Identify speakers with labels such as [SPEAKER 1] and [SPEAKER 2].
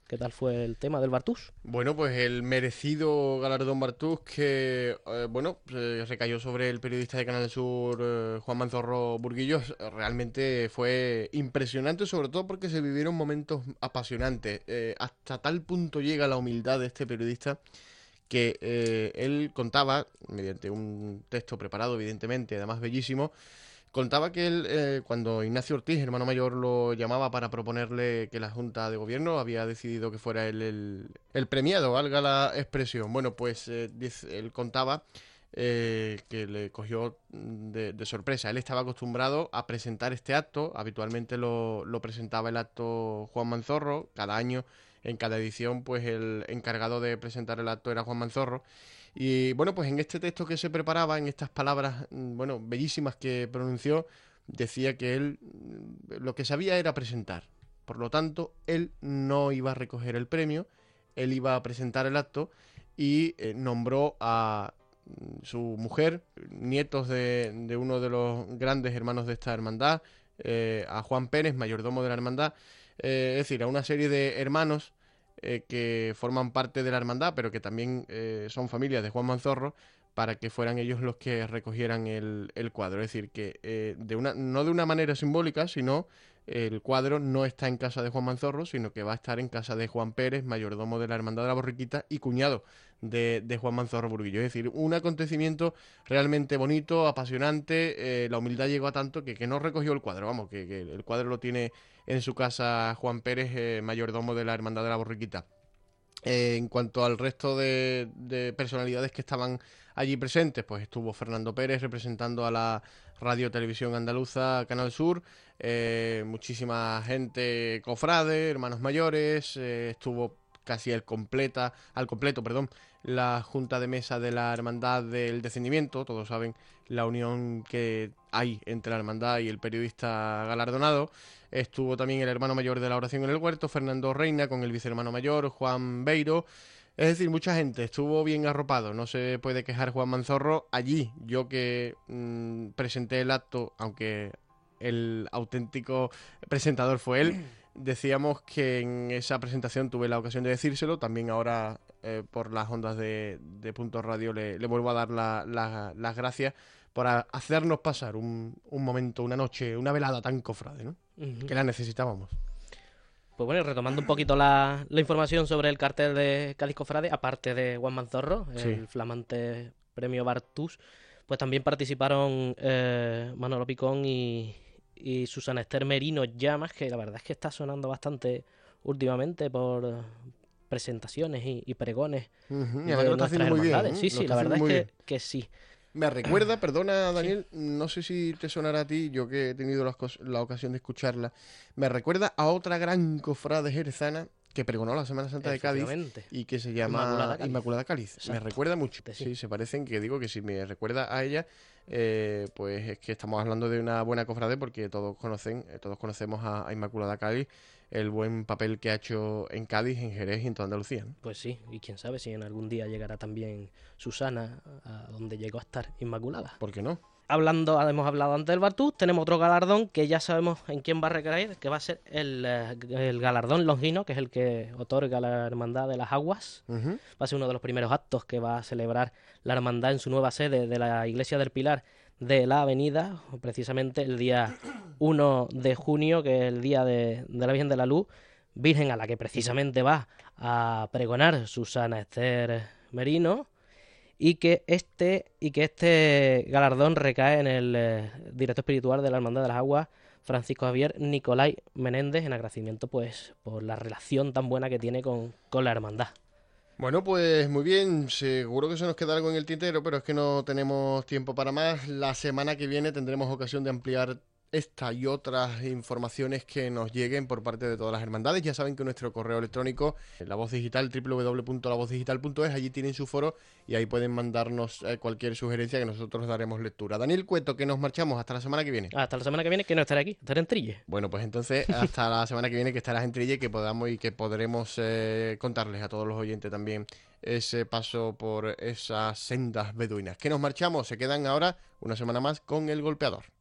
[SPEAKER 1] ¿Qué tal fue el tema del Bartús?
[SPEAKER 2] Bueno, pues el merecido galardón Bartús que, recayó sobre el periodista de Canal Sur, Juan Manzorro Burguillos, realmente fue impresionante, sobre todo porque se vivieron momentos apasionantes. Hasta tal punto llega la humildad de este periodista que él contaba, mediante un texto preparado, evidentemente, además bellísimo, contaba que él, cuando Ignacio Ortiz, hermano mayor, lo llamaba para proponerle que la Junta de Gobierno había decidido que fuera él el premiado, valga la expresión. Bueno, pues él contaba que le cogió de sorpresa. Él estaba acostumbrado a presentar este acto, habitualmente lo presentaba el acto Juan Manzorro, cada año, en cada edición, pues el encargado de presentar el acto era Juan Manzorro. Y bueno, pues en este texto que se preparaba, en estas palabras, bueno, bellísimas que pronunció, decía que él lo que sabía era presentar. Por lo tanto, él no iba a recoger el premio, él iba a presentar el acto y nombró a su mujer, nietos de uno de los grandes hermanos de esta hermandad, a Juan Pérez, mayordomo de la hermandad, es decir, a una serie de hermanos que forman parte de la hermandad, pero que también son familias de Juan Manzorro, para que fueran ellos los que recogieran el cuadro. Es decir, que no de una manera simbólica, sino el cuadro no está en casa de Juan Manzorro, sino que va a estar en casa de Juan Pérez, mayordomo de la Hermandad de la Borriquita y cuñado de Juan Manzorro Burguillo. Es decir, un acontecimiento realmente bonito, apasionante. La humildad llegó a tanto que no recogió el cuadro, vamos, que el cuadro lo tiene en su casa Juan Pérez, mayordomo de la Hermandad de la Borriquita. En cuanto al resto de personalidades que estaban allí presentes, pues estuvo Fernando Pérez representando a la Radio Televisión Andaluza, Canal Sur, muchísima gente, cofrade, hermanos mayores, estuvo casi al completo, perdón, la Junta de Mesa de la Hermandad del Descendimiento. Todos saben la unión que hay entre la hermandad y el periodista galardonado. Estuvo también el hermano mayor de la oración en el huerto, Fernando Reina, con el vicehermano mayor, Juan Beiro. Es decir, mucha gente, estuvo bien arropado, no se puede quejar Juan Manzorro. Allí, yo que presenté el acto, aunque el auténtico presentador fue él, decíamos que en esa presentación tuve la ocasión de decírselo. También ahora, por las ondas de Punto Radio, le vuelvo a dar las gracias por hacernos pasar un momento, una noche, una velada tan cofrade, ¿no?
[SPEAKER 1] Ujú.
[SPEAKER 2] Que la necesitábamos.
[SPEAKER 1] Pues bueno, y retomando un poquito la información sobre el cartel de Cádiz Cofrade, aparte de Juan Manzorro,
[SPEAKER 2] Sí.
[SPEAKER 1] el flamante premio Bartús, pues también participaron Manolo Picón y Susana Esther Merino Llamas, que la verdad es que está sonando bastante últimamente por presentaciones y pregones
[SPEAKER 2] Ujú. Y además que lo
[SPEAKER 1] de
[SPEAKER 2] está haciendo
[SPEAKER 1] nuestras
[SPEAKER 2] muy bien,
[SPEAKER 1] hermandades.
[SPEAKER 2] ¿eh?
[SPEAKER 1] Sí,
[SPEAKER 2] Lo
[SPEAKER 1] sí,
[SPEAKER 2] está
[SPEAKER 1] la
[SPEAKER 2] haciendo
[SPEAKER 1] verdad es
[SPEAKER 2] muy bien.
[SPEAKER 1] que sí.
[SPEAKER 2] Me recuerda, perdona
[SPEAKER 1] Sí.
[SPEAKER 2] Daniel, no sé si te sonará a ti, yo que he tenido la ocasión de escucharla, me recuerda a otra gran cofrade jerezana que pregonó la Semana Santa de Cádiz
[SPEAKER 1] Efectivamente.
[SPEAKER 2] y que se llama
[SPEAKER 1] Inmaculada Cáliz.
[SPEAKER 2] Inmaculada Cáliz. Me
[SPEAKER 1] Exacto.
[SPEAKER 2] recuerda mucho.
[SPEAKER 1] Sí.
[SPEAKER 2] Sí, se parecen, que digo que si me recuerda a ella, pues es que estamos hablando de una buena cofrade, porque todos conocemos a Inmaculada Cáliz, el buen papel que ha hecho en Cádiz, en Jerez y en toda Andalucía, ¿no?
[SPEAKER 1] Pues sí, y quién sabe si en algún día llegará también Susana a donde llegó a estar Inmaculada.
[SPEAKER 2] ¿Por qué no?
[SPEAKER 1] Hemos hablado antes del Bartús, tenemos otro galardón que ya sabemos en quién va a recaer, que va a ser el galardón Longino, que es el que otorga la Hermandad de las Aguas.
[SPEAKER 2] Ujú.
[SPEAKER 1] Va a ser uno de los primeros actos que va a celebrar la Hermandad en su nueva sede de la Iglesia del Pilar de la Avenida, precisamente el día 1 de junio, que es el día de la Virgen de la Luz, Virgen a la que precisamente va a pregonar Susana Esther Merino, y que este galardón recae en el director espiritual de la Hermandad de las Aguas, Francisco Javier Nicolai Menéndez, en agradecimiento pues por la relación tan buena que tiene con la hermandad.
[SPEAKER 2] Bueno, pues muy bien, seguro que se nos queda algo en el tintero, pero es que no tenemos tiempo para más. La semana que viene tendremos ocasión de ampliar esta y otras informaciones que nos lleguen por parte de todas las hermandades. Ya saben que nuestro correo electrónico, La Voz Digital, www.lavozdigital.es, allí tienen su foro y ahí pueden mandarnos cualquier sugerencia que nosotros daremos lectura. Daniel Cueto, que nos marchamos hasta la semana que viene.
[SPEAKER 1] Hasta la semana que viene, que no estaré aquí, estaré en Trille.
[SPEAKER 2] Bueno, pues entonces hasta la semana que viene, que estarás en Trille, y que podamos y que podremos contarles a todos los oyentes también ese paso por esas sendas beduinas. Que nos marchamos, se quedan ahora una semana más con El Golpeador.